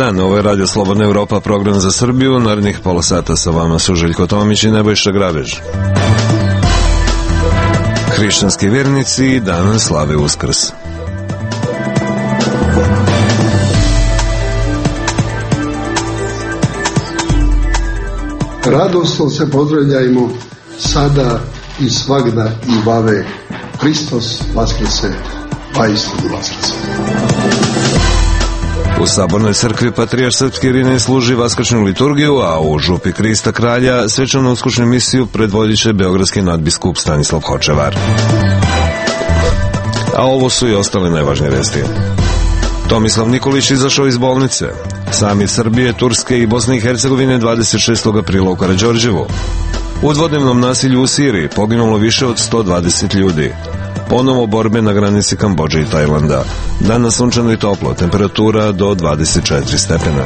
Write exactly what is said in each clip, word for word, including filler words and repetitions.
dan, ovo je Radio Slobodna Evropa, program za Srbiju. Narednih pola sata sa vama su Željko Tomić i Nebojša Grabež. Hrišćanski vjernici danas slave Uskrs. Radosno se pozdravljajmo sada i svagda i vave. Hristos vaskrse, vaistinu vaskrse. U Sabornoj crkvi Patrijarh srpski Irinej služi vaskršnju liturgiju, a u župi Krista Kralja svečanu uskušnju misiju predvodit će beogradski nadbiskup Stanislav Hočevar. A ovo su i ostale najvažnije vesti. Tomislav Nikolić izašao iz bolnice. Samit Srbije, Turske i Bosne i Hercegovine dvadeset šestog aprila u Karađorđevu. U dvodnevnom nasilju u Siriji poginulo više od sto dvadeset ljudi. Ponovo borbe na granici Kambodže i Tajlanda. Danas sunčano i toplo, temperatura do dvadeset četiri stepena.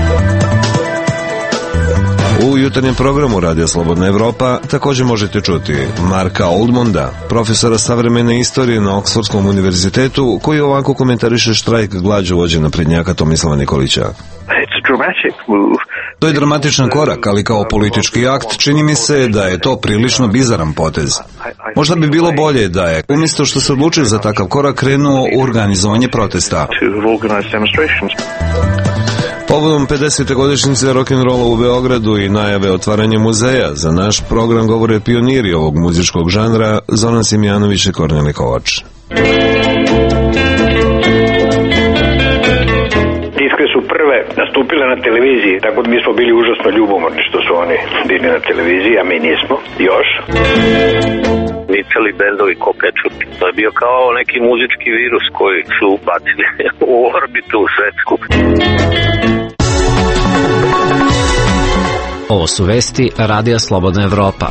U jutarnjem programu Radija Slobodna Evropa također možete čuti Marka Oldmonda, profesora savremene istorije na Oksfordskom univerzitetu, koji ovako komentariše štrajk glađu vođe naprednjaka Tomislava Nikolića. To je dramatičan korak, ali kao politički akt čini mi se da je to prilično bizaran potez. Možda bi bilo bolje da je, umjesto što se odlučio za takav korak, krenuo u organizovanje protesta. Povodom pedesete godišnjice rock'n'rolla u Beogradu i najave otvaranja muzeja, za naš program govore pioniri ovog muzičkog žanra Zoran Simjanović i Kornelij Kovač. Su prve nastupile na televiziji, tako da mi smo bili užasno ljubomorni što su oni bili na televiziji, a mi nismo, još. Nicali bendovi ko kečup. To je bio kao neki muzički virus koji su bacili u orbitu svetsku. Ovo su vesti Radija Slobodna Evropa.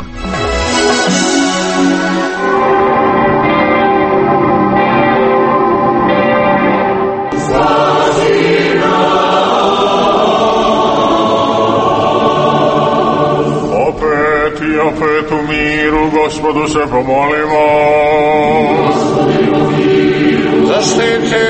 Opet u miru, Gospodu se pomolimo. Zaštiti,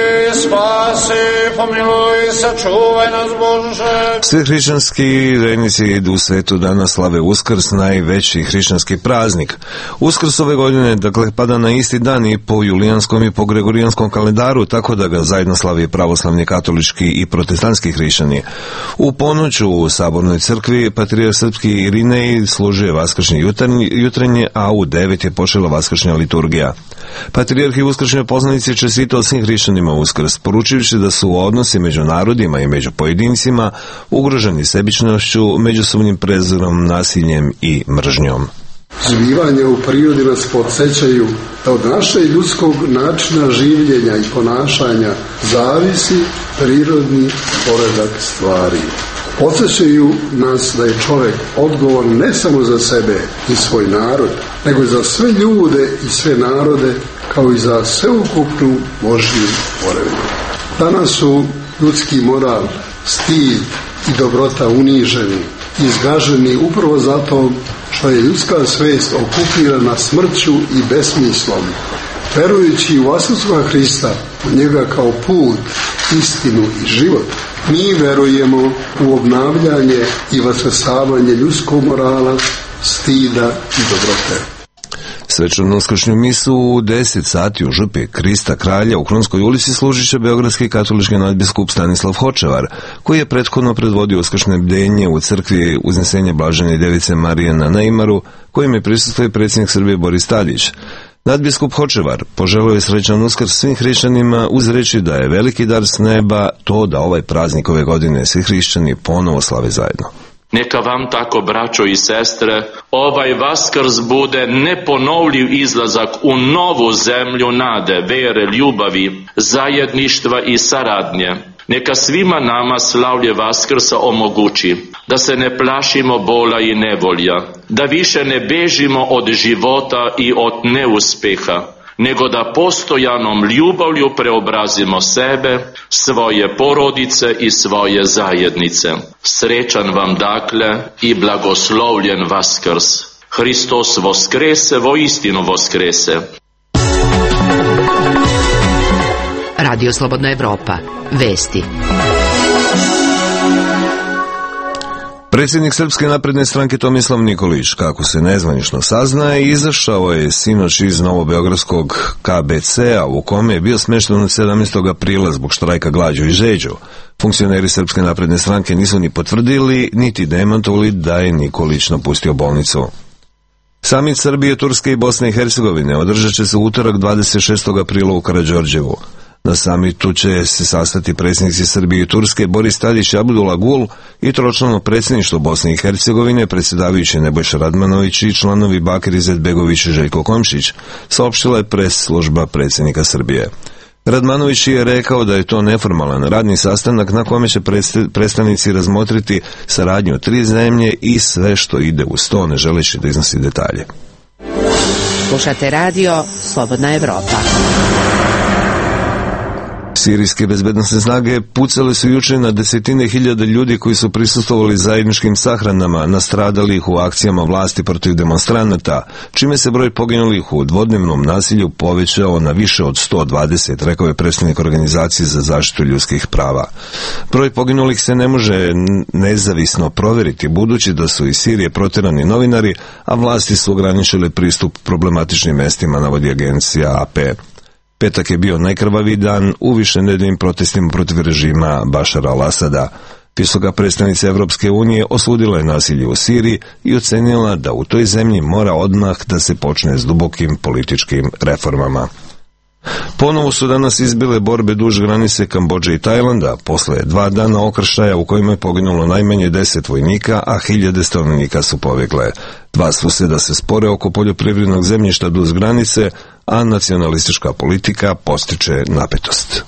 spasi, pomiluj, sačuvaj nas, Bože. Svi hrišćanski vernici u svetu danas slave Uskrs, najveći hrišćanski praznik. Uskrs ove godine, dakle, pada na isti dan i po julijanskom i po gregorijanskom kalendaru, tako da ga zajedno slavi pravoslavni, katolički i protestantski hrišćani. U ponoć u Sabornoj crkvi Patrijarh srpski Irinej služio vaskršnje jutrenje, a u devet je počela vaskršnja liturgija. Patrijarh i uskršnje poznanici čestitao svim hrišćanima Uskrs, poručujući da su odnosi među narodima i među pojedincima ugroženi sebičnošću, međusobnim prezirom, nasiljem i mržnjom. Zbivanja u prirodi nas podsjećaju da od našeg ljudskog načina življenja i ponašanja zavisi prirodni poredak stvari. Podsjećaju nas da je čovjek odgovoran ne samo za sebe i svoj narod, nego i za sve ljude i sve narode, kao i za sveukupnu Božju tvorevinu. Danas su ljudski moral, stid i dobrota uniženi i izgaženi upravo zato što je ljudska svijest okupirana smrću i besmislom. Verujući u Isusa Hrista, u njega kao put, istinu i život, mi verujemo u obnavljanje i vaskrsavanje ljudskog morala, stida i dobrote. Svečanu uskršnju misu u deset sati u župi Krista Kralja u Krunskoj ulici služit će beogradski katolički nadbiskup Stanislav Hočevar, koji je prethodno predvodio uskršnje bdenje u crkvi Uznesenja Blažene Device Marije na Neimaru, kojim je prisustvovao predsjednik Srbije Boris Tadić. Nadbiskup Hočevar poželio je srećan Uskrs svim hrišćanima uz reći da je veliki dar s neba to da ovaj praznik ove godine svi hrišćani ponovo slave zajedno. Neka vam tako, braćo i sestre, ovaj Vaskrs bude neponovljiv izlazak u novu zemlju nade, vere, ljubavi, zajedništva i saradnje. Neka svima nama slavlje Vaskrsa omogući da se ne plašimo bola i nevolja, da više ne bežimo od života i od neuspeha, nego da postojanom ljubavlju preobrazimo sebe, svoje porodice i svoje zajednice. Srećan vam dakle i blagoslovljen Vaskrs. Hristos voskrese, voistinu voskrese. Radio Slobodna Evropa. Vesti. Predsjednik Srpske napredne stranke Tomislav Nikolić, kako se nezvanično saznaje, izašao je sinoć iz novobeogradskog K B C-a u kome je bio smješten od sedamnaestog aprila zbog štrajka glađu i žeđu. Funkcioneri Srpske napredne stranke nisu ni potvrdili, niti demantovali da je Nikolić napustio bolnicu. Samit Srbije, Turske i Bosne i Hercegovine održat će se u utorak dvadeset šestog aprila u Karađorđevu. Na samitu će se sastati predsjednici Srbije i Turske Boris Tadić i Abdullah Gul i tročlano predsjedništvo Bosne i Hercegovine, predsjedavajući Nebojša Radmanović i članovi Bakir Izetbegović i Željko Komšić, saopštila je pres služba predsjednika Srbije. Radmanović je rekao da je to neformalan radni sastanak na kome će predstavnici razmotriti saradnju tri zemlje i sve što ide uz to, ne želeći da iznosi detalje. Slušate radio Slobodna Evropa. Sirijske bezbednosne snage pucale su juče na desetine hiljada ljudi koji su prisustvovali zajedničkim sahranama nastradalih u akcijama vlasti protiv demonstranata, čime se broj poginulih u dvodnevnom nasilju povećao na više od sto dvadeset, rekao je predstavnik organizacije za zaštitu ljudskih prava. Broj poginulih se ne može nezavisno proveriti, budući da su iz Sirije proterani novinari, a vlasti su ograničile pristup problematičnim mestima, navodi agencija A P. Petak je bio najkrvaviji dan u višenedeljnim protestima protiv režima Bašara al-Asada. Visoka predstavnica Evropske unije osudila je nasilje u Siriji i ocenila da u toj zemlji mora odmah da se počne s dubokim političkim reformama. Ponovo su danas izbile borbe duž granice Kambodže i Tajlanda, posle dva dana okršaja u kojima je poginulo najmanje deset vojnika, a hiljade stanovnika su pobjegle. Dva suseda se spore oko poljoprivrednog zemljišta duž granice, a nacionalistička politika postiče napetost.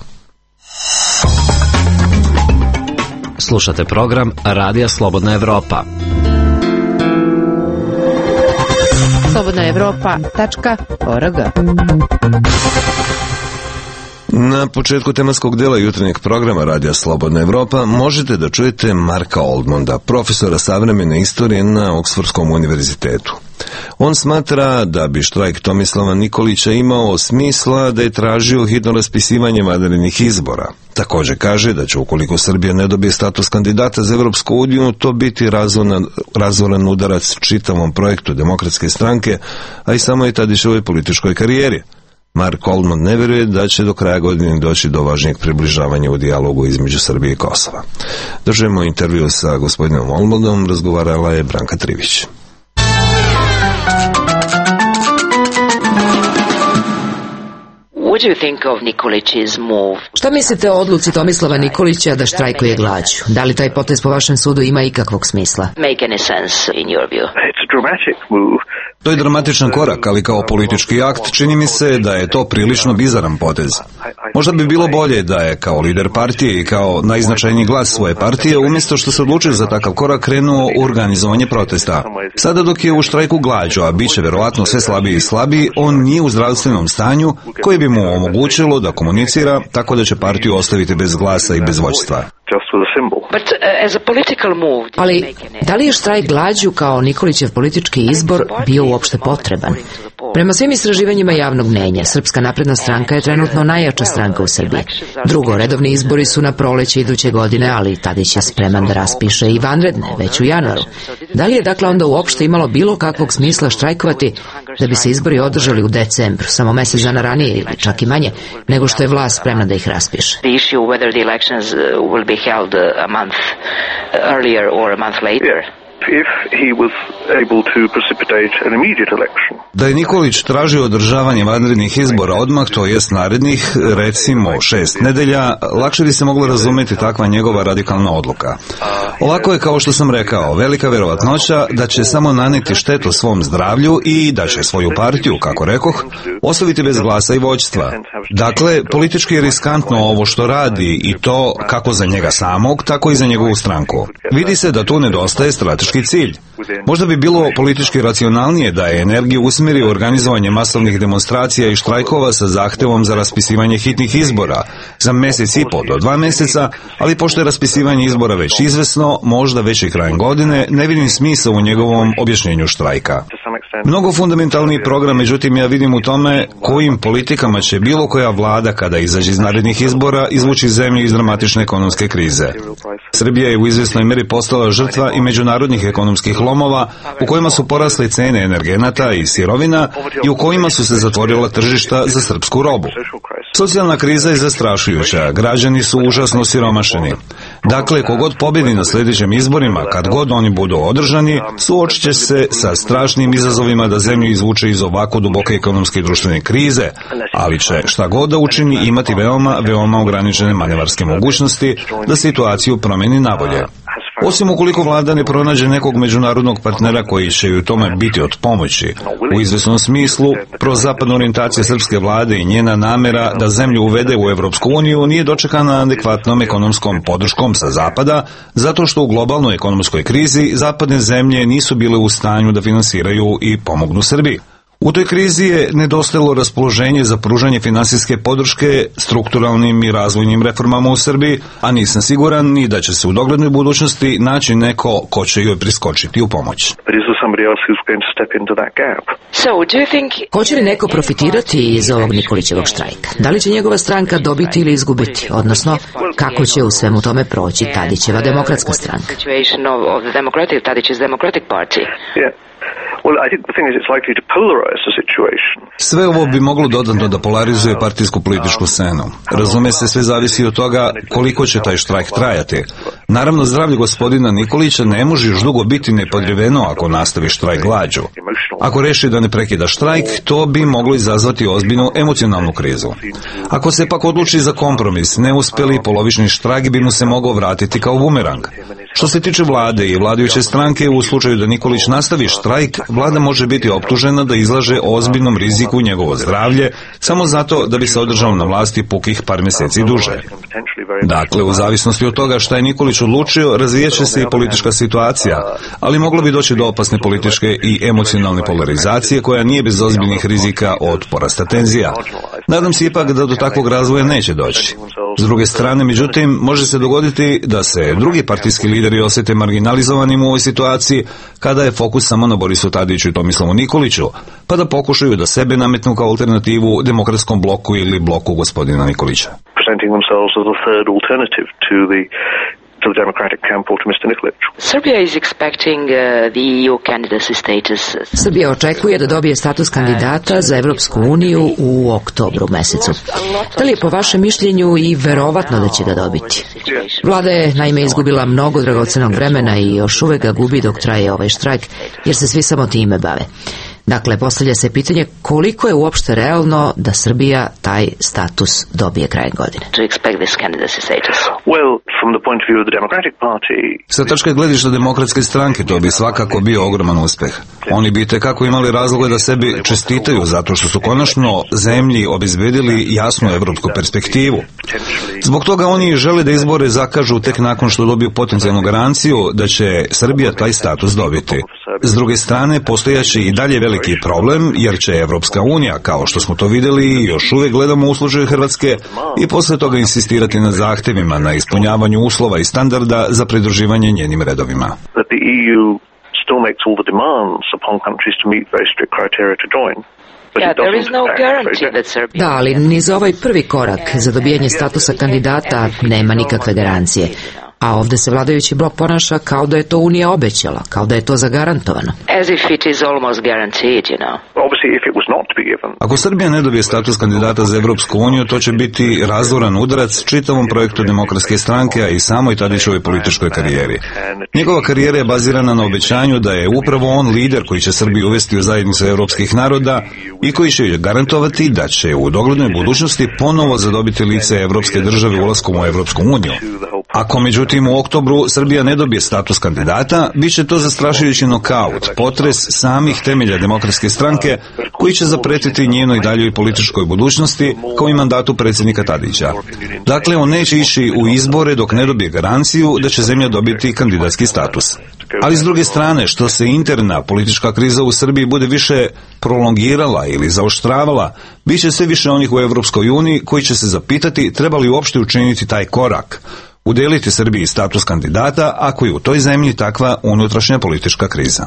Slušate program Radija Slobodna Evropa. slobodna evropa tačka org. Na početku tematskog dela jutarnjeg programa Radija Slobodna Evropa možete da čujete Marka Oldmonda, profesora savremene istorije na Oksfordskom univerzitetu. On smatra da bi štrajk Tomislava Nikolića imao smisla da je tražio hitno raspisivanje vanrednih izbora. Također kaže da će, ukoliko Srbija ne dobije status kandidata za Evropsku uniju, to biti razoran, razoran udarac čitavom projektu Demokratske stranke, a i samo je Tadićevoj političkoj karijeri. Mark Oldman ne vjeruje da će do kraja godine doći do važnijeg približavanja u dijalogu između Srbije i Kosova. Držimo intervju sa gospodinom Oldmanom, razgovarala je Branka Trivić. Šta mislite o odluci Tomislava Nikolića da štrajkuje glađu? Da li taj potez po vašem sudu ima ikakvog smisla? To je dramatičan korak, ali kao politički akt čini mi se da je to prilično bizaran potez. Možda bi bilo bolje da je kao lider partije i kao najznačajniji glas svoje partije, umjesto što se odlučio za takav korak, krenuo u organizovanje protesta. Sada dok je u štrajku glađu, a bit će verovatno sve slabiji i slabiji, on nije u zdravstvenom stanju koje bi mu omogućilo da komunicira, tako da će partiju ostaviti bez glasa i bez vođstva. Ali, da li je štrajk glađu kao Nikolićev politički izbor bio uopšte potreban? Prema svim istraživanjima javnog mnjenja, Srpska napredna stranka je trenutno najjača stranka u Srbiji. Drugo, redovni izbori su na proleće iduće godine, ali Tadić je spreman da raspiše i vanredne, već u januaru. Da li je dakle onda uopšte imalo bilo kakvog smisla štrajkovati da bi se izbori održali u decembru, samo mjesec dana ranije ili čak i manje, nego što je vlast spremna da ih raspiše? If he was able to precipitate an immediate election. Da je Nikolić tražio održavanje vanrednih izbora odmah, to jest narednih, recimo šest nedelja, lakše bi se moglo razumjeti takva njegova radikalna odluka. Ovako je, kao što sam rekao, velika vjerovatnoća da će samo naneti štetu svom zdravlju i da će svoju partiju, kako rekoh, ostaviti bez glasa i vođstva. Dakle, politički je riskantno ovo što radi, i to kako za njega samog, tako i za njegovu stranku. Vidi se da tu nedostaje strateški cilj. Možda bi bilo politički racionalnije da je energiju usmjeri u organizovanje masovnih demonstracija i štrajkova sa zahtevom za raspisivanje hitnih izbora za mjesec i pol do dva mjeseca, ali pošto je raspisivanje izbora već izvesno, možda već i krajem godine, ne vidim smisla u njegovom objašnjenju štrajka. Mnogo fundamentalniji program, međutim, ja vidim u tome kojim politikama će bilo koja vlada kada izađe iz narednih izbora izvući zemlju iz dramatične ekonomske krize. Srbija je u izvjesnoj meri postala žrtva i međunarodnih ekonomskih lomova u kojima su porasle cene energenata i sirovina i u kojima su se zatvorila tržišta za srpsku robu. Socijalna kriza je zastrašujuća, građani su užasno siromašeni. Dakle, kogod pobjedi na sljedećim izborima, kad god oni budu održani, suočit će se sa strašnim izazovima da zemlju izvuče iz ovako duboke ekonomske i društvene krize, ali će šta god da učini imati veoma, veoma ograničene manevarske mogućnosti da situaciju promeni nabolje. Osim ukoliko vlada ne pronađe nekog međunarodnog partnera koji će u tome biti od pomoći. U izvesnom smislu, prozapadna orijentacija srpske vlade i njena namera da zemlju uvede u Evropsku uniju nije dočekana adekvatnom ekonomskom podrškom sa zapada, zato što u globalnoj ekonomskoj krizi zapadne zemlje nisu bile u stanju da finansiraju i pomognu Srbiji. U toj krizi je nedostajalo raspoloženje za pružanje finansijske podrške strukturalnim i razvojnim reformama u Srbiji, a nisam siguran ni da će se u doglednoj budućnosti naći neko ko će joj priskočiti u pomoć. Hoće li neko profitirati iz ovog Nikolićevog štrajka? Da li će njegova stranka dobiti ili izgubiti? Odnosno, kako će u svemu tome proći Tadićeva demokratska stranka? Sve ovo bi moglo dodatno da polarizuje partijsku političku scenu. Razume se, sve zavisi od toga koliko će taj štrajk trajati. Naravno, zdravlje gospodina Nikolića ne može još dugo biti nepodriveno ako nastavi štrajk glađu. Ako reši da ne prekida štrajk, to bi moglo izazvati ozbiljnu emocionalnu krizu. Ako se pak odluči za kompromis, neuspeli polovični štrajk bi mu se mogao vratiti kao bumerang. Što se tiče vlade i vladajuće stranke, u slučaju da Nikolić nastavi štrajk, vlada može biti optužena da izlaže ozbiljnom riziku njegovo zdravlje, samo zato da bi se održao na vlasti pukih par mjeseci duže. Dakle, u zavisnosti od toga šta je Nikolić odlučio, razvijeće se i politička situacija, ali moglo bi doći do opasne političke i emocionalne polarizacije koja nije bez ozbiljnih rizika od porasta tenzija. Nadam se ipak da do takvog razvoja neće doći. S druge strane, međutim, može se dogoditi da se drugi partijski lideri osjete marginalizovanim u ovoj situaciji kada je fokus samo na Borisu Tadiću i Tomislavu Nikoliću, pa da pokušaju da sebe nametnu kao alternativu demokratskom bloku ili bloku gospodina Nikolića. Srbija očekuje da dobije status kandidata za Evropsku uniju u oktobru mesecu. Da li je po vašem mišljenju i verovatno da će ga dobiti? Vlada je naime izgubila mnogo dragocenog vremena i još uvek ga gubi dok traje ovaj štrajk, jer se svi samo time bave. Dakle, postavlja se pitanje koliko je uopšte realno da Srbija taj status dobije krajem godine. Sa tačke gledišta demokratske stranke to bi svakako bio ogroman uspeh. Oni bi tekako imali razloga da sebi čestitaju zato što su konačno zemlji obezbedili jasnu evropsku perspektivu. Zbog toga oni žele da izbore zakažu tek nakon što dobiju potencijalnu garanciju da će Srbija taj status dobiti. S druge strane, postojaće i dalje veliki problem, jer će Evropska unija, kao što smo to vidjeli, još uvijek gledamo u slučaju Hrvatske, i posle toga insistirati na zahtevima, na ispunjavanju uslova i standarda za pridruživanje njenim redovima. Da, ali ni za ovaj prvi korak za dobijanje statusa kandidata nema nikakve garancije. A ovdje se vladajući blok ponaša kao da je to Unija obećala, kao da je to zagarantovano. Ako Srbija ne dobije status kandidata za Evropsku uniju, to će biti razoran udarac čitavom projektu demokratske stranke, a i samoj Tadićevoj političkoj karijeri. Njegova karijera je bazirana na obećanju da je upravo on lider koji će Srbiju uvesti u zajednicu evropskih naroda i koji će joj garantovati da će u doglednoj budućnosti ponovo zadobiti lice evropske države ulaskom u Evropsku uniju. Ako međutim u oktobru Srbija ne dobije status kandidata, bit će to zastrašujući nokaut, potres samih temelja demokratske stranke koji će zapretiti njenoj daljoj političkoj budućnosti kao i mandatu predsjednika Tadića. Dakle, on neće ići u izbore dok ne dobije garanciju da će zemlja dobiti kandidatski status. Ali s druge strane, što se interna politička kriza u Srbiji bude više prolongirala ili zaoštravala, bit će sve više onih u Evropskoj uniji koji će se zapitati treba li uopšte učiniti taj korak. udeliti Srbiji status kandidata ako je u toj zemlji takva unutrašnja politička kriza.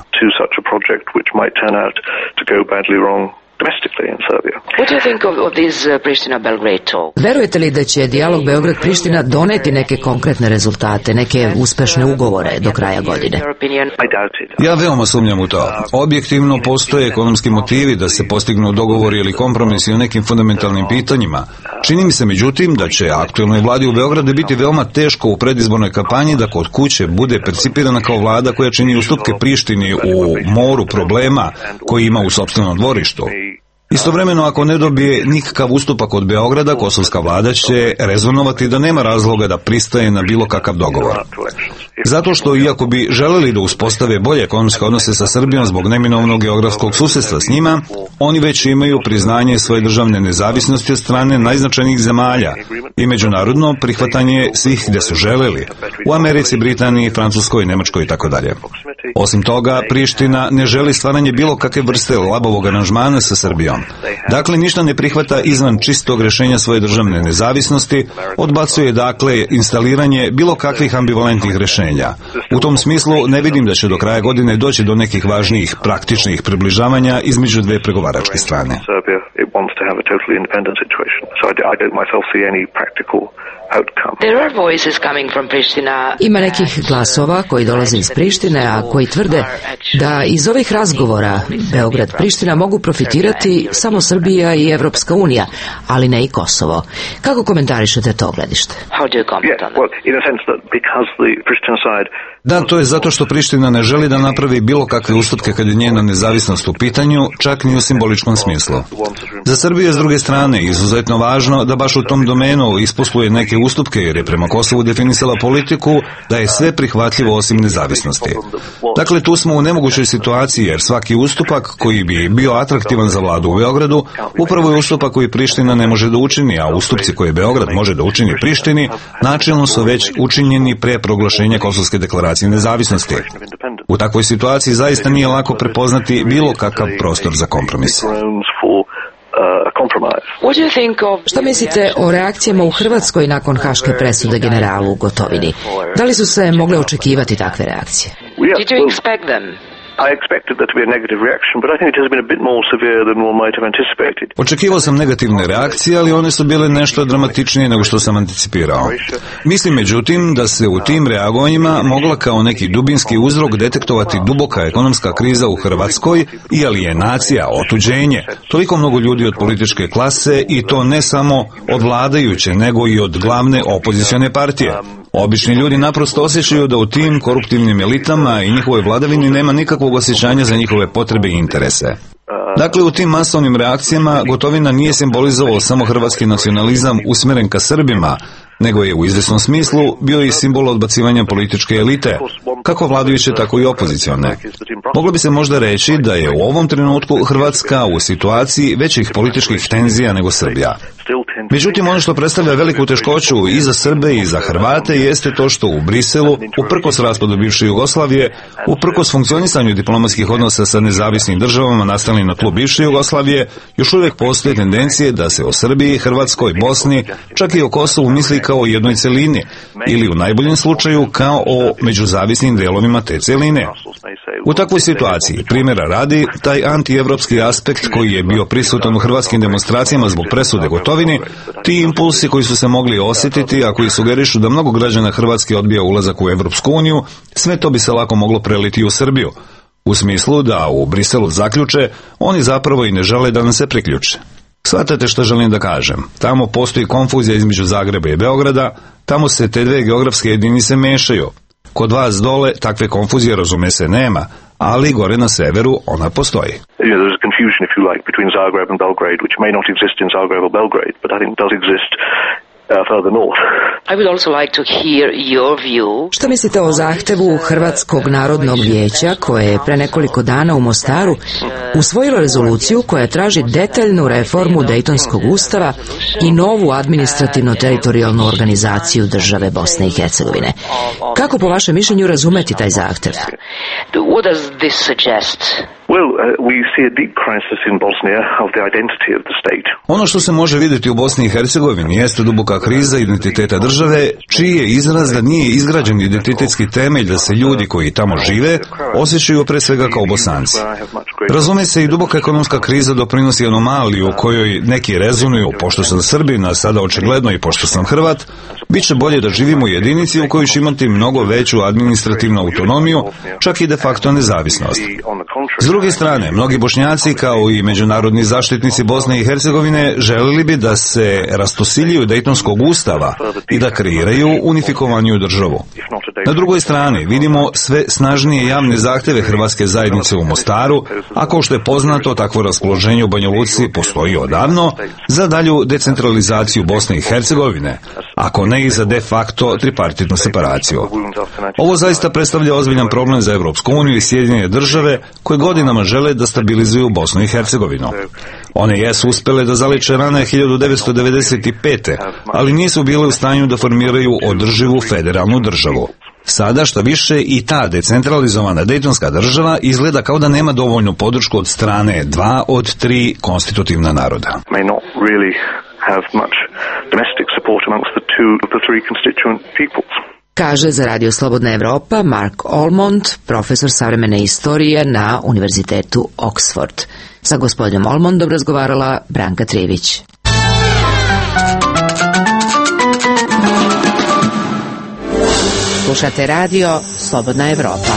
What do you think of, of these uh, Priština-Belgrade talks? Verujete li da će dijalog Beograd-Priština doneti neke konkretne rezultate, neke uspešne ugovore do kraja godine? Ja veoma sumnjam u to. Objektivno postoje ekonomski motivi da se postignu dogovori ili kompromisi o nekim fundamentalnim pitanjima. Čini mi se međutim da će aktuelnoj vladi u Beogradu biti veoma teško u predizbornoj kampanji da kod kuće bude percipirana kao vlada koja čini ustupke Prištini u moru problema koji ima u sopstvenom dvorištu. Istovremeno, ako ne dobije nikakav ustupak od Beograda, kosovska vlada će rezonovati da nema razloga da pristaje na bilo kakav dogovor. Zato što, iako bi želeli da uspostave bolje ekonomske odnose sa Srbijom zbog neminovnog geografskog susedstva s njima, oni već imaju priznanje svoje državne nezavisnosti od strane najznačajnijih zemalja i međunarodno prihvatanje svih gde su želeli, u Americi, Britaniji, Francuskoj, Nemačkoj i tako dalje. Osim toga, Priština ne želi stvaranje bilo kakve vrste labavog aranžmana sa Srbijom. Dakle, ništa ne prihvata izvan čistog rešenja svoje državne nezavisnosti, odbacuje dakle instaliranje bilo kakvih ambivalentnih rešenja. U tom smislu ne vidim da će do kraja godine doći do nekih važnijih praktičnih približavanja između dve pregovaračke strane. Ima nekih glasova koji dolaze iz Prištine, a koji tvrde da iz ovih razgovora Beograd-Priština mogu profitirati samo Srbija i Evropska unija, ali ne i Kosovo. Kako komentarišete to gledište? Da, to je zato što Priština ne želi da napravi bilo kakve ustupke kad je njena nezavisnost u pitanju, čak ni u simboličkom smislu. Za Srbiju je s druge strane izuzetno važno da baš u tom domenu isposluje neke ustupke, jer je prema Kosovu definisala politiku da je sve prihvatljivo osim nezavisnosti. Dakle, tu smo u nemogućoj situaciji, jer svaki ustupak koji bi bio atraktivan za vladu u Beogradu, upravo je ustupak koji Priština ne može da učini, a ustupci koje Beograd može da učini Prištini, načelno su već učinjeni pre proglašenja Kosovske deklaracije nezavisnosti. U takvoj situaciji zaista nije lako prepoznati bilo kakav prostor za kompromis. Šta mislite o reakcijama u Hrvatskoj nakon haške presude generalu Gotovini? Da li su se mogle očekivati takve reakcije? Did you expect them? I expected there to be a negative reaction, but I think it has been a bit more severe than one might have anticipated. Očekivao sam negativne reakcije, ali one su bile nešto dramatičnije nego što sam anticipirao. Mislim, međutim, da se u tim reagovanjima mogla kao neki dubinski uzrok detektovati duboka ekonomska kriza u Hrvatskoj i alijenacija, otuđenje, toliko mnogo ljudi od političke klase i to ne samo od vladajuće, nego i od glavne opozicione partije. Obični ljudi naprosto osjećaju da u tim koruptivnim elitama i njihovoj vladavini nema nikakvog osjećanja za njihove potrebe i interese. Dakle, u tim masovnim reakcijama Gotovina nije simbolizovao samo hrvatski nacionalizam usmeren ka Srbima, nego je u izvesnom smislu bio i simbol odbacivanja političke elite, kako vladajuće, tako i opozicione. Moglo bi se možda reći da je u ovom trenutku Hrvatska u situaciji većih političkih tenzija nego Srbija. Međutim, ono što predstavlja veliku teškoću i za Srbe i za Hrvate jeste to što u Briselu, uprkos raspadu bivše Jugoslavije, uprkos funkcionisanju diplomatskih odnosa sa nezavisnim državama nastalim na tlu bivše Jugoslavije, još uvijek postoje tendencije da se o Srbiji, Hrvatskoj, Bosni, čak i o Kosovu misli kao o jednoj celini, ili u najboljem slučaju kao o međuzavisnim delovima te celine. U takvoj situaciji, primjera radi, taj antievropski aspekt koji je bio prisutan u hrvatskim demonstracijama zbog presude Gotovini, ti impulsi koji su se mogli osjetiti, a koji sugerišu da mnogo građana Hrvatske odbija ulazak u Evropsku uniju, sve to bi se lako moglo preliti u Srbiju, u smislu da u Briselu zaključe, oni zapravo i ne žele da nam se priključe. Shvatate što želim da kažem. Tamo postoji konfuzija između Zagreba i Beograda, tamo se te dve geografske jedinice mešaju. Kod vas dole takve konfuzije, razume se, nema, ali gore na severu ona postoji. You know, there's a confusion, if you like, between Zagreb and Belgrade, which may not exist in Zagreb or Belgrade, but I think does exist uh, further north. I would also like to hear your view. Šta mislite o zahtevu Hrvatskog narodnog vijeća koje je pre nekoliko dana u Mostaru usvojilo rezoluciju koja traži detaljnu reformu Dejtonskog ustava i novu administrativno-teritorijalnu organizaciju države Bosne i Hercegovine? Kako po vašem mišljenju razumeti taj zahtev? What does this suggest? Well, uh, we see a deep crisis in Bosnia of the identity of the state. Ono što se može vidjeti u Bosni i Hercegovini jeste duboka duboka kriza identiteta države, čiji je izraz da nije izgrađen identitetski temelj da se ljudi koji tamo žive osjećaju pre svega kao Bosanci. Razume se i duboka ekonomska kriza doprinosi anomaliju u kojoj neki rezonuju, pošto sam Srbin, a sada očigledno i pošto sam Hrvat, bit će bolje da živimo u jedinici u kojoj će imati mnogo veću administrativnu autonomiju, čak i de facto nezavisnost. S druge strane, mnogi Bošnjaci kao i međunarodni zaštitnici Bosne i Hercegovine želili bi da se rastosiljuju Dejtonskog ustava i da kreiraju unifikovaniju državu. Na drugoj strani vidimo sve snažnije javne zahteve hrvatske zajednice u Mostaru, a kao što je poznato, takvo raspoloženje u Banja Luci postoji odavno, za dalju decentralizaciju Bosne i Hercegovine, ako ne i za de facto tripartitnu separaciju. Ovo zaista predstavlja ozbiljan problem za Evropsku uniju i Sjedinjene države koje godinama žele da stabilizuju Bosnu i Hercegovinu. One jesu uspele da zaleče rane hiljadu devetsto devedeset pete. ali nisu bile u stanju da formiraju održivu federalnu državu. Sada, šta više, i ta decentralizovana dejtonska država izgleda kao da nema dovoljnu podršku od strane dva od tri konstitutivna naroda. Kaže za Radio Slobodna Evropa Mark Almond, profesor savremene istorije na Univerzitetu Oxford. Sa gospodinom Almondom razgovarala Branka Trivić. Slušate Radio Slobodna Evropa.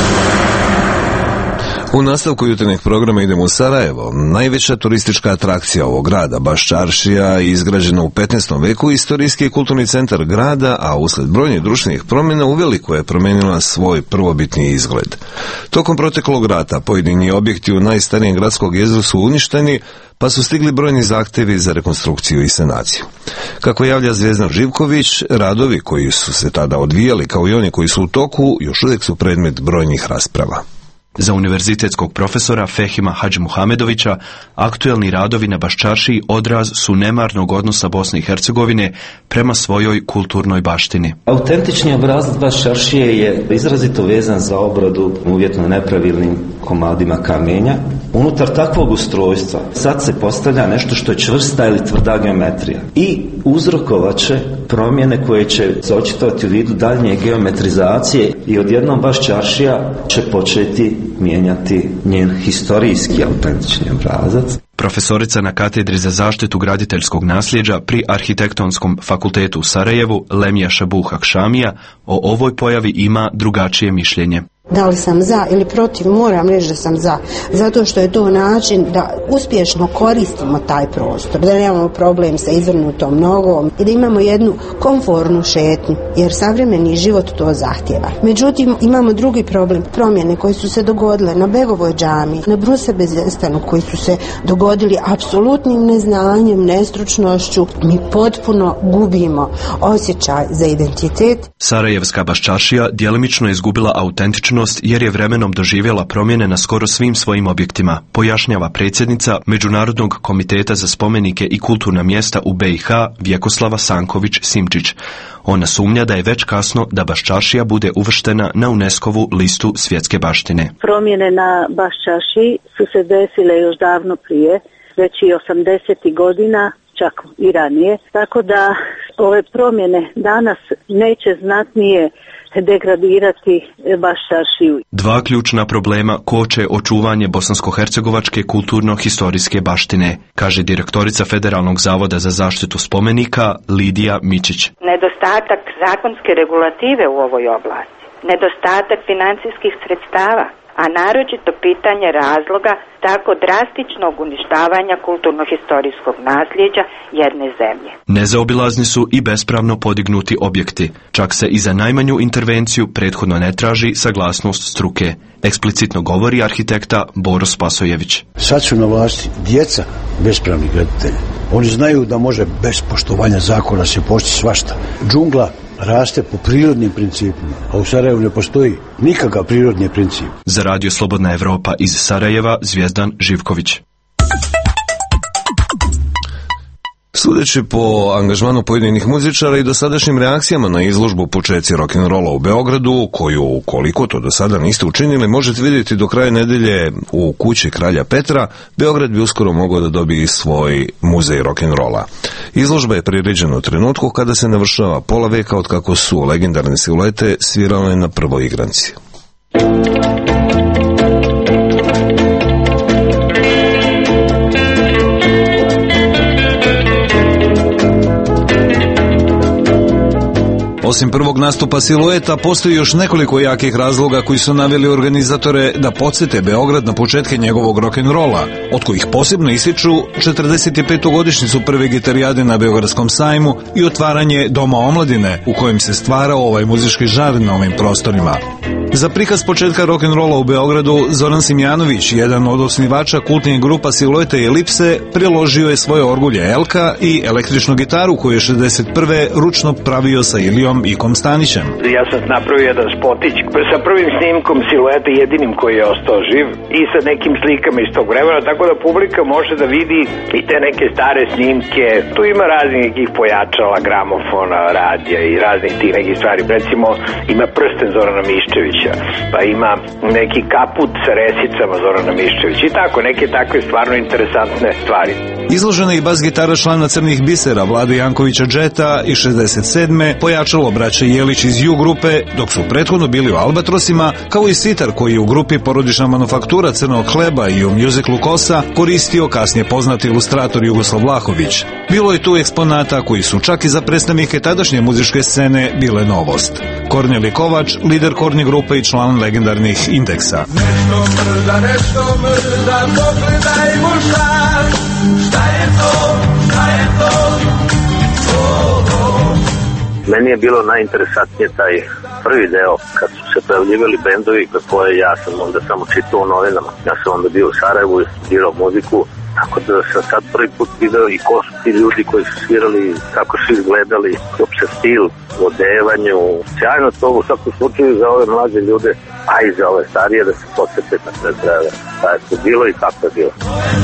U nastavku jutarnjeg programa idemo u Sarajevo. Najveća turistička atrakcija ovog grada, Baš čaršija, izgrađena u petnaestom veku, istorijski i kulturni centar grada, a usled brojnih društvenih promjena uveliko je promenila svoj prvobitni izgled. Tokom proteklog rata pojedini objekti u najstarijem gradskog jezgru su uništeni, pa su stigli brojni zahtjevi za rekonstrukciju i sanaciju. Kako javlja Zvjezdan Živković, radovi koji su se tada odvijali, kao i oni koji su u toku, još uvijek su predmet brojnih rasprava. Za univerzitetskog profesora Fehima Hadžmuhamedovića, aktuelni radovi na Baščaršiji odraz su nemarnog odnosa Bosne i Hercegovine prema svojoj kulturnoj baštini. Autentični obrazac Baščaršije je izrazito vezan za obradu uvjetno nepravilnim komadima kamenja. Unutar takvog ustrojstva sad se postavlja nešto što je čvrsta ili tvrda geometrija i uzrokovaće promjene koje će se očitovati u vidu daljnje geometrizacije i odjednom Baščaršija će početi mijenjati njen historijski autentični obrazac. Profesorica na katedri za zaštitu graditeljskog nasljeđa pri Arhitektonskom fakultetu u Sarajevu, Lemija Šabuh Akšamija, o ovoj pojavi ima drugačije mišljenje. Da li sam za ili protiv, moram reći da sam za, zato što je to način da uspješno koristimo taj prostor, da nemamo problem sa izvrnutom nogom i da imamo jednu komfortnu šetnju, jer savremeni život to zahtjeva. Međutim, imamo drugi problem, promjene koje su se dogodile na Begovoj džami, na Brusebezestanu, koji su se dogodili apsolutnim neznanjem, nestručnošću, mi potpuno gubimo osjećaj za identitet. Sarajevska Baščaršija djelimično je izgubila autentičnost jer je vremenom doživjela promjene na skoro svim svojim objektima, pojašnjava predsjednica Međunarodnog komiteta za spomenike i kulturna mjesta u be i ha Vjekoslava Sanković-Simčić. Ona sumnja da je već kasno da Baščaršija bude uvrštena na UNESCO-vu listu svjetske baštine. Promjene na Baščaršiji su se desile još davno prije, već i osamdesetih godina, čak i ranije, tako da ove promjene danas neće znatnije degradirati Baščaršiju. Dva ključna problema koče očuvanje bosansko-hercegovačke kulturno-historijske baštine, kaže direktorica Federalnog zavoda za zaštitu spomenika Lidija Mičić. Nedostatak zakonske regulative u ovoj oblasti, nedostatak financijskih sredstava, a naročito pitanje razloga tako drastičnog uništavanja kulturno-historijskog nasljeđa jedne zemlje. Nezaobilazni su i bespravno podignuti objekti. Čak se i za najmanju intervenciju prethodno ne traži saglasnost struke. Eksplicitno govori arhitekta Boro Spasojević. Sad su na vlasti djeca bespravnih graditelja. Oni znaju da može bez poštovanja zakona se postići svašta. Džungla raste po prirodnim principima, a u Sarajevu ne postoji nikakav prirodni princip. Za Radio Slobodna Evropa iz Sarajeva, Zvjezdan Živković. Sudeći po angažmanu pojedinih muzičara i dosadašnjim reakcijama na izložbu Počeci rock'n'rolla u Beogradu, koju, koliko to do sada niste učinili, možete vidjeti do kraja nedelje u kući Kralja Petra, Beograd bi uskoro mogao da dobije svoj muzej rock'n'rolla. Izložba je priređena u trenutku kada se navršava pola veka od kako su legendarne siluete svirale na prvoj igranci. Osim prvog nastupa silueta, postoji još nekoliko jakih razloga koji su naveli organizatore da podsjete Beograd na početke njegovog rock'n'rolla, od kojih posebno ističu četrdeset petu godišnjicu prve gitarijade na Beogradskom sajmu i otvaranje Doma omladine, u kojem se stvarao ovaj muzički žar na ovim prostorima. Za prikaz početka rock'n'rolla u Beogradu, Zoran Simjanović, jedan od osnivača kultnih grupa Siluete i Elipse, priložio je svoje orgulje Elka i električnu gitaru koju je šezdeset prve ručno pravio sa Ilijom Ikom Stanićem. Ja sam napravio jedan spotić sa prvim snimkom Siluete, jedinim koji je ostao živ, i sa nekim slikama iz tog vremena, tako da publika može da vidi i te neke stare snimke. Tu ima raznih nekih pojačala, gramofona, radija i raznih tih nekih stvari. Recimo, ima prsten Zorana Miščevića, pa ima neki kaput sa resicama Zorana Miščevića i tako, neke takve stvarno interesantne stvari. Izložena je i bas gitara člana Crnih bisera Vlade Jankovića Džeta i šezdeset sedme pojačalo braće Jelić iz U grupe, dok su prethodno bili u Albatrosima, kao i sitar koji je u grupi Porodična manufaktura Crnog hleba i u mjuziklu Kosa koristio kasnije poznati ilustrator Jugoslav Vlahović. Bilo je tu eksponata koji su čak i za predstavnike tadašnje muzičke scene bile novost. Korneli Kovač, lider Korni grupe i član legendarnih Indeksa. Nešto mrda, nešto mrda, pogledajmo šta, šta je to, šta je to, oh, oh. Meni je bilo najinteresantnije taj prvi deo, kad su se pojavljivali bendovi koje ja sam onda samo čitao u novinama. Ja sam onda bio u Sarajevu i studirao muziku, tako da sam sad prvi put video i ko su ti ljudi koji su svirali, kako su izgledali, uopće stil, odevanju. Sjajno to u svakom slučaju za ove mlađe ljude, a i za ove starije, da se podsjete na sve zdrave. Šta je to bilo i kako je bilo.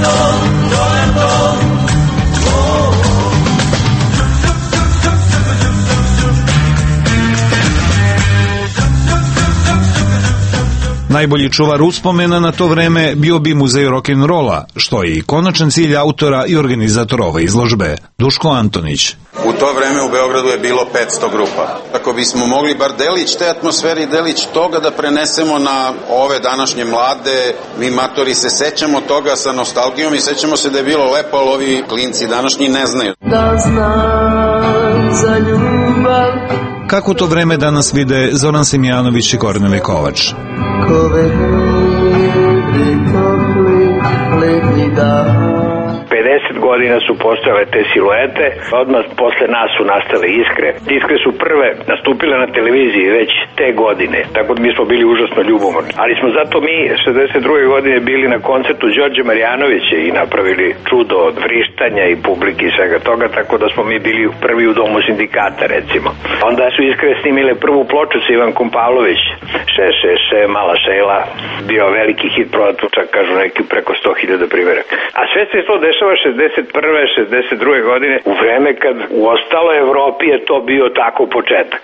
Najbolji čuvar uspomena na to vreme bio bi muzej rock'n'rolla, što je i konačan cilj autora i organizatora ove izložbe, Duško Antonić. U to vreme u Beogradu je bilo petsto grupa. Ako bismo mogli bar delić te atmosfere i delić toga da prenesemo na ove današnje mlade, mi matori se sećamo toga sa nostalgijom i sećamo se da je bilo lepo, ali ovi klinci današnji ne znaju. Da znam za ljubav. Kako to vreme danas vide Zoran Simjanović i Korneli Kovač? pedeset godina su postojale te siluete, odmah posle nas su nastale Iskre. Iskre su prve nastupile na televiziji već te godine, tako da mi smo bili užasno ljubomorni. Ali smo zato mi šezdeset druge godine bili na koncertu Đorđe Marjanovića i napravili čudo od vrištanja i publike i svega toga, tako da smo mi bili prvi u Domu sindikata, recimo. Onda su Iskre snimile prvu ploču sa Ivankom Pavlović, še, še, še, mala šela, bio veliki hit, prodat čak kažu neki preko sto hiljada primjeraka. A sve se to dešava šezdeset prve šezdeset druge godine, u vreme kad u ostaloj Evropi je to bio tako početak.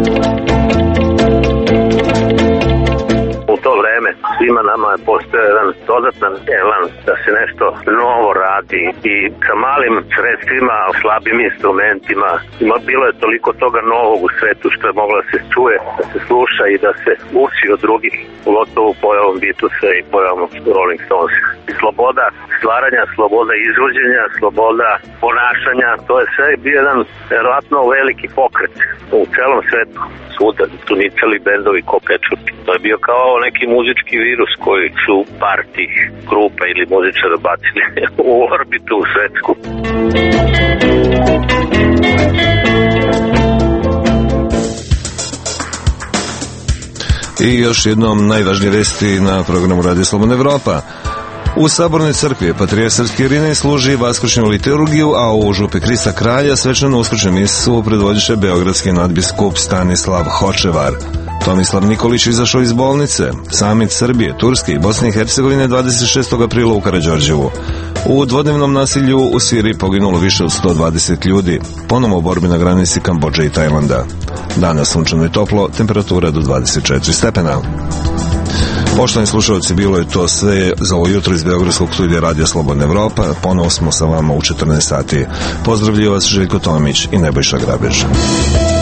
U to vreme svima nama je postojao jedan dodatan elan da se nešto novo radi i sa malim sredstvima, slabim instrumentima. Ima, bilo je toliko toga novog u svetu što je moglo da se čuje, da se sluša i da se uči od drugih, pogotovo pojavom Beatlesa i pojavom Rolling Stones. Sloboda stvaranja, sloboda izvođenja, sloboda ponašanja, to je sve bio jedan verovatno veliki pokret u celom svetu. Svuda su nicali bendovi ko kečupi. To je bio kao neki muzički virus koji su par tih grupa ili muzičara bacili u orbitu u svetsku. I još jednom najvažnije vesti na programu Radio Slobodna Evropa. U Sabornoj crkvi je patrijarh srpski Irinej služi vaskršnju liturgiju, a u župi Krista Kralja svečanu uskršnju misu predvodiše beogradski nadbiskup Stanislav Hočevar. Tomislav Nikolić izašao iz bolnice. Samit Srbije, Turske i Bosne i Hercegovine dvadeset šestog aprila u Karađorđevu. U dvodnevnom nasilju u Siriji poginulo više od sto dvadeset ljudi, ponovo u borbi na granici Kambodže i Tajlanda. Danas sunčano i toplo, temperatura do dvadeset četiri stepena. Poštovani slušalci, bilo je to sve za ovo jutro iz Beogradskog studija Radija Slobodna Evropa. Ponovo smo sa vama u četrnaest sati. Pozdravljaju vas Željko Tomić i Nebojša Grabež.